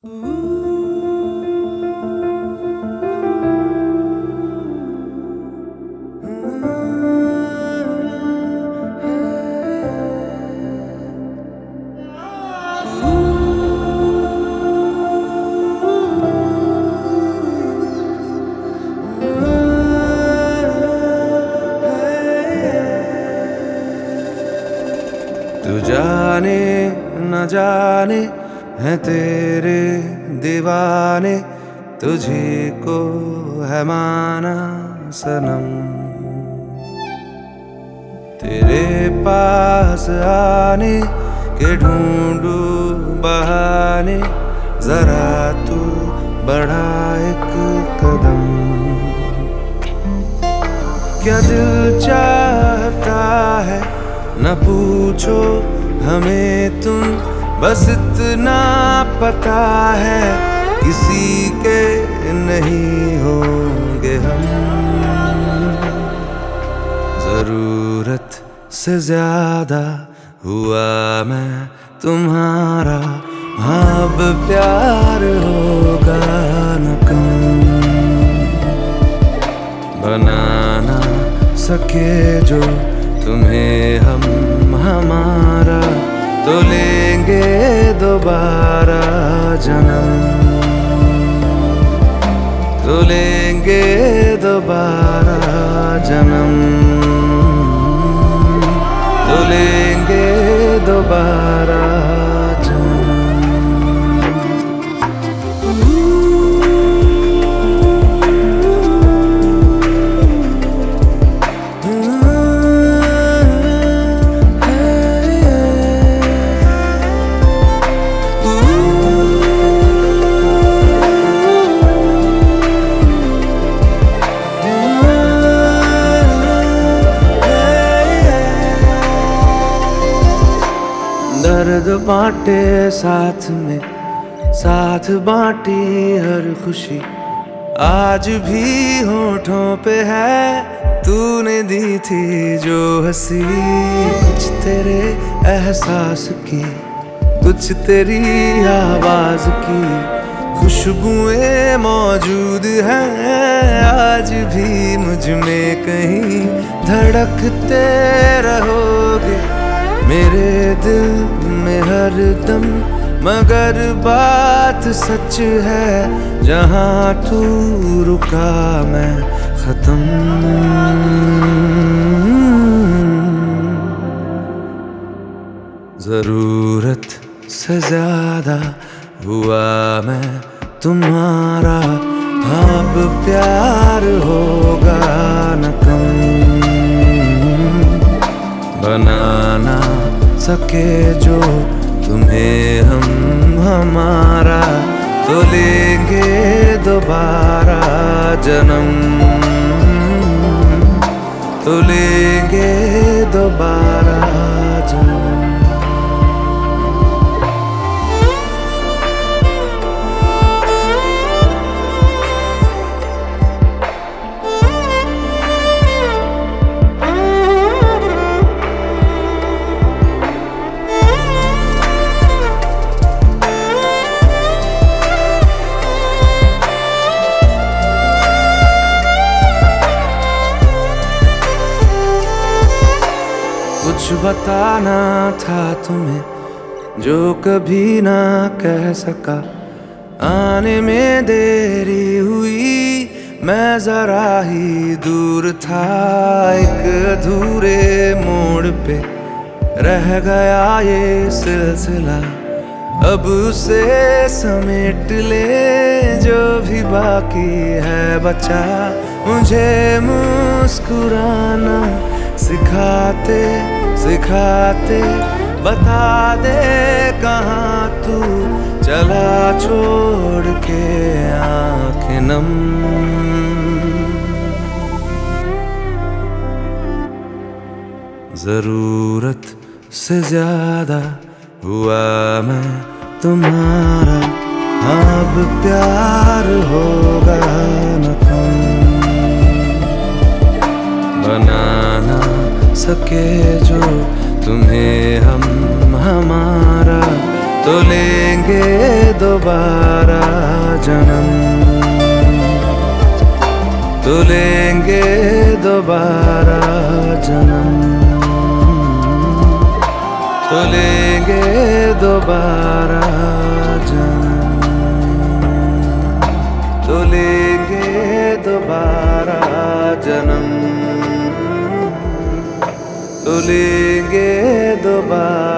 तू जाने न जाने है तेरे दीवाने, तुझे को है माना सनम। तेरे पास आने के ढूंढू बहाने, जरा तू बढ़ा एक कदम। क्या दिल चाहता है न पूछो हमें तुम, बस इतना पता है किसी के नहीं होंगे हम। जरूरत से ज्यादा हुआ मैं तुम्हारा, अब प्यार होगा न कम। बनाना सके जो तुम्हें हम हमारा, तो लेंगे दोबारा जन्म, तो लेंगे दोबारा जन्म, तो लेंगे दोबारा जन्म। दर्द बांटे साथ में, साथ बांटी हर खुशी, आज भी होठों पे है तूने दी थी जो हंसी। कुछ तेरे एहसास की, कुछ तेरी आवाज की खुशबुएं मौजूद हैं आज भी मुझ में कहीं। धड़कते रहोगे मेरे दिल में हर दम, मगर बात सच है जहाँ तू रुका मैं खत्म। जरूरत से ज्यादा हुआ मैं तुम्हारा, अब प्यार होगा न कम। बनाना सके जो तुम्हें हम हमारा, तो लेंगे दोबारा जन्म, तो लेंगे दोबारा जन्म। कुछ बताना था तुम्हें जो कभी ना कह सका, आने में देरी हुई मैं जरा ही दूर था। एक अधूरे मोड़ पे रह गया ये सिलसिला, अब उसे समेट ले जो भी बाकी है बचा। मुझे मुस्कुराना सिखाते सिखाते बता दे कहाँ तू चला छोड़ के आँखें नम। जरूरत से ज्यादा हुआ मैं तुम्हारा, अब प्यार होगा न कम। बनाना सके जो तुम्हें हम हमारा, तो लेंगे दोबारा जन्म, तो लेंगे दोबारा जन्म, तो लेंगे दोबारा जन्म, तो लेंगे दोबारा जन्म, तो लेंगे दोबारा